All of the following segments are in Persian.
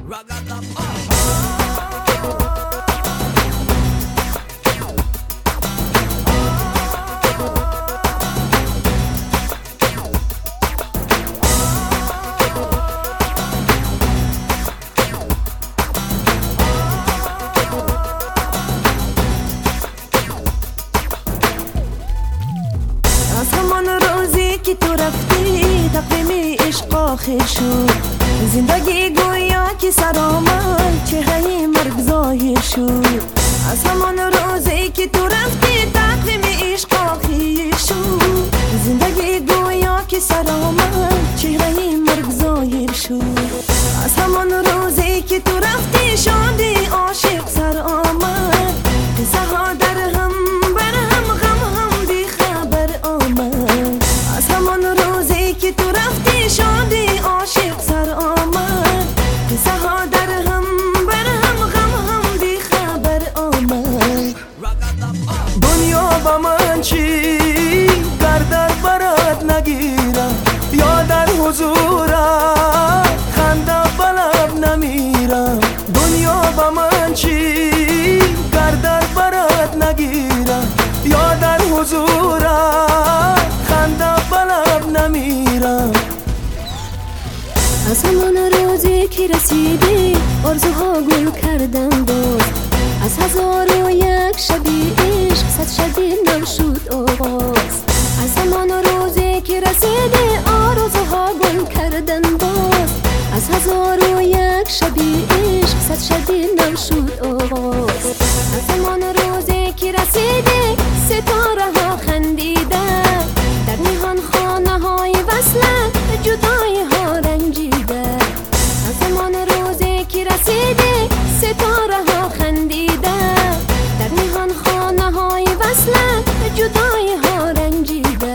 از همان روزی که تو رفتی تقویم عشق آخر شد، زندگی گویا که سر آمد چهره مرگ ظاهر شد. از همان روزی که تو رفتی تقویم عشق آخر شد، زندگی گویا که سر آمد چهره مرگ ظاهر شد. از همان روزی که تو رفتی شادی عاشق سر آمد، قصه ها در هم بر هم غم هم بی خبر آمد. از همان روزی که تو رفتی شادی عاشق سر آمد، قصه ها در هم بر هم غم هم بی خبر آمد. دنیا با من چی گردر برات نگیرم، یا در حضورت خنده بلب نمیرم. دنیا با من چی گردر برات نگیرم، یا در حضورت خنده بلب نمیرم. از همان روزی که رسیدی آرزوها گل کردن باز، از 1001 شبی عشق 100 شبی نو شد آغاز. از همان روزی که رسیدی آرزوها گل کردن باز، از 1001 شبی عشق 100 شبی نو شد آغاز. از همان روزی که رسیدی ستاره ها خندیدن، در نهان خانه های وصلت جدای ها رنجیده. از همان روزی که رسیدی ستاره ها خندیدن، در نهان خانه های وصلت جدای ها رنجیده.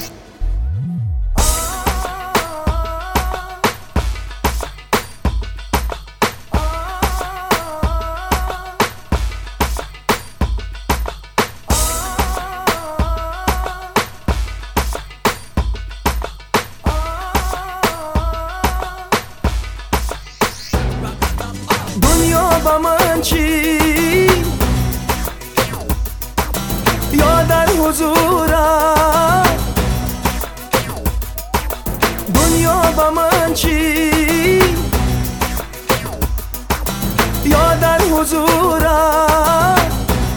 دنیا با من چی یا در حضورت، دنیا با من چی یا در حضورت،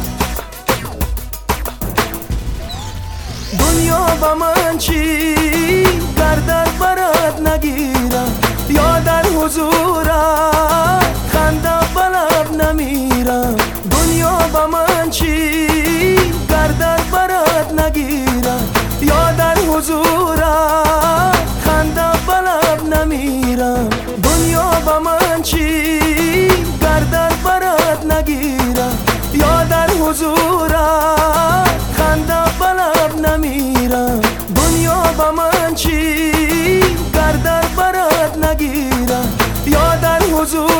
دنیا با من چی گردر برات نگیرم، یا در حضورت خنده بلب نمیرم. دنیا با من چی گردر برات نگیرم، یا در حضورت خنده بلب نمیرم. دنیا با من چی گردر برات نگیرم، یا در حضورت خنده بلب نمیرم. دنیا با من چی گردر برات نگیرم، یا در حضور